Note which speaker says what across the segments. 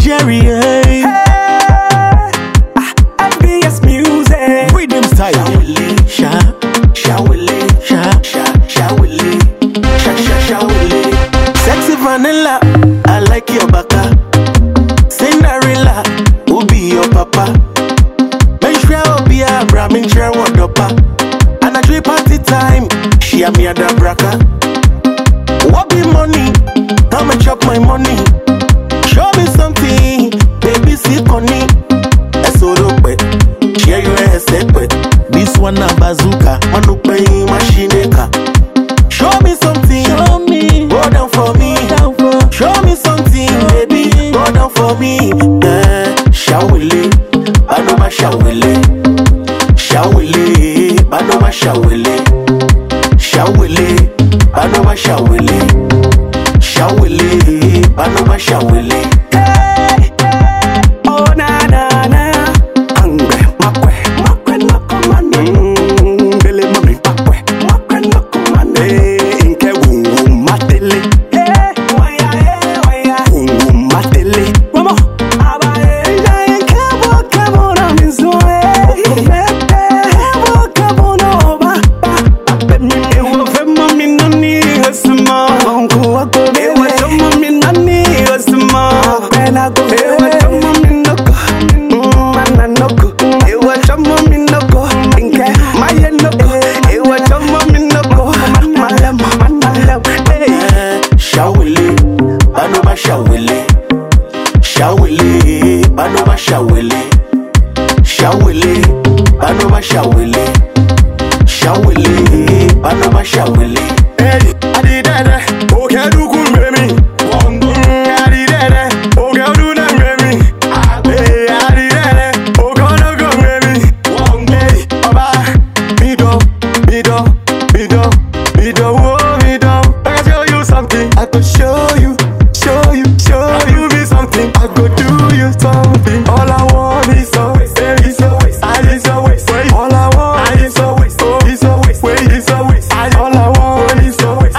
Speaker 1: Jerry, hey.
Speaker 2: FBS music.
Speaker 1: Rhythm style.
Speaker 2: Shawili.
Speaker 1: Sexy vanilla, I like your baka. Cinderella, who be your papa? Menshra obi abra, menshra wadopa. And a dream party time, she a me a da braka. What be money? How much chop my money? Show me something, baby, see honey. Esorope, share your separate. This one a bazooka, manu pay machine ka. Show me something, show me, go down for me. Show me something, baby, go down for me. Shawili, banoma shawili. Shawili, banoma shawili. Shawili, banoma shawili. Shawili, banoma shawili.
Speaker 2: Oh na na na. Angre makwe noko mane. Bele mami makwe noko mane. Inke wungu matele. Waya. Wungu matele. Mama. Abaye. Inke kebo na mizoe. Kebo no ba. Ewo fe mami nani esma. Onku wako. Ewo mami nani esma. Pena go. Ewo mami noko. Mana noko. Ewo mami noko. Inke maye noko. Ewo mami noko. Malam. Hey.
Speaker 1: Shawili, banoma shawili. Shawili, banoma shawili. Shawili, banoma shawili. Shawili, banoma shawili.
Speaker 2: Hey, adi dede, oke du kumemi. Adi dede, oke du na memi. Hey, adi dede, oke no go memi. Hey, oba, mido, oh mido. I can tell you something. I could show you me something. I could do you something. All I want is always, I is always. All I want is always, all I want is always,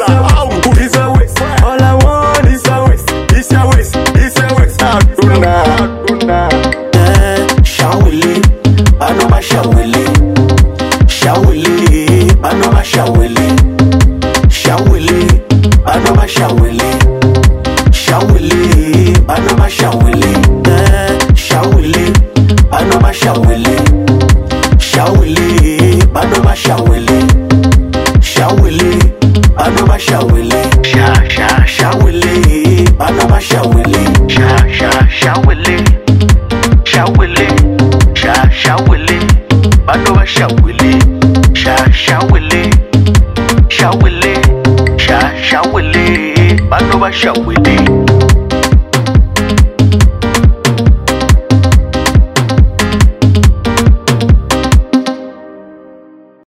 Speaker 2: all I want is always, it's your waist. Aduna.
Speaker 1: Shawili, banoma shawili. Shawili, banoma shawili. Shawili, banoma shawili. Shawili, banoma shawili. Shawili, banoma shawili. Shawili, banoma shawili. Shawili, banoma shawili. Shawili, banoma shawili. Shawili, banoma shawili. Shawili, banoma shawili.